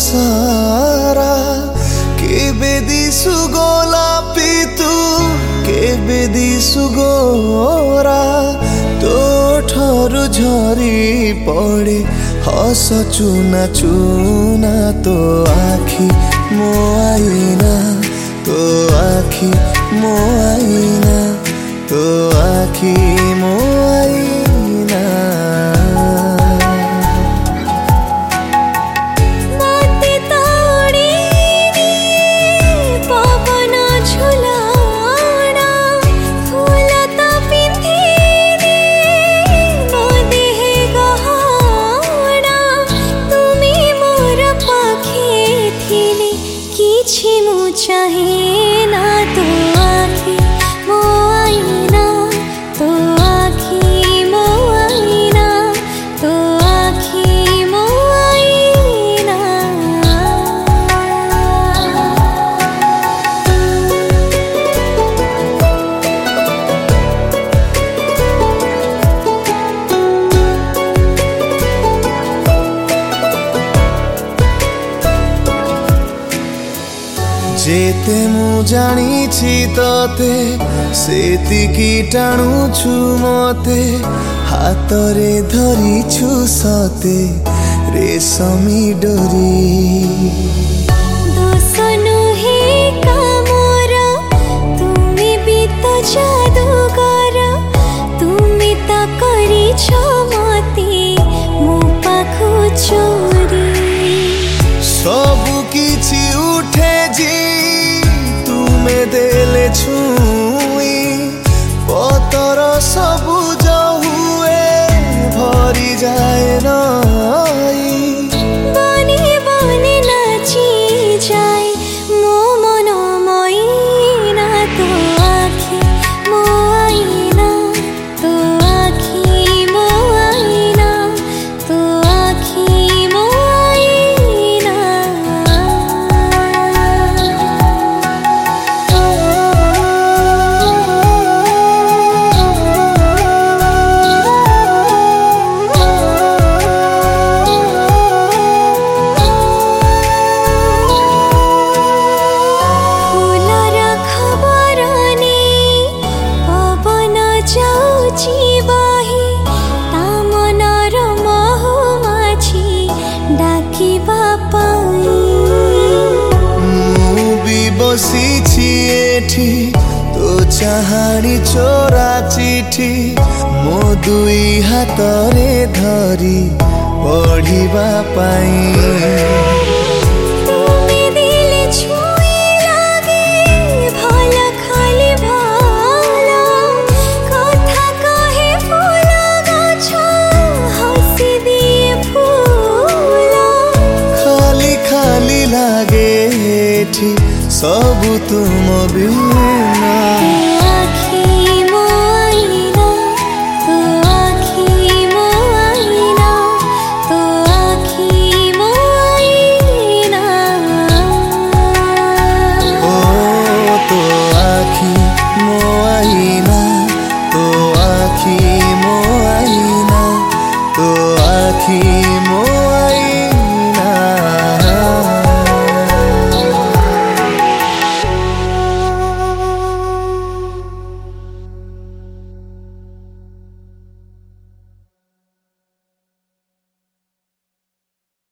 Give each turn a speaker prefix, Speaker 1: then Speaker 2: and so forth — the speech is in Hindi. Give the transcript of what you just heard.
Speaker 1: सारा केबे दिसु गोलापी तू केबे दिसु गोरा तो ठरू झरी पड़े हस चुना चुना तो आखि मो आईना तो आखि मो आईना तो आखि मो आईना
Speaker 2: चाहे ना तो आखि मो आईना तो आखि मो आईना तो आखि मो आईना
Speaker 1: जेते मु जानी तते सेतिकी टाणुछु मते हातरे धरिछु सते रेशमी डोरी
Speaker 2: दोष नुहे कामोर तुमी भी तो जादूगर तुमी ता करिछ मते मो पाखु चोरी
Speaker 1: सबु किछि उठे जी तुमे देले छुई पतर सबुज हुए भरी जाए नई
Speaker 2: बने बने नाची जाए मो मन मैना तो आखि मो आईना तो आखि मो आईना तो आखि मो आईना
Speaker 1: बसीछि एठी तो चाहानी चोरा चिठी मो दुई हातरे धरी पढ़िबा पाई लागे एठी सबु तुम बिना।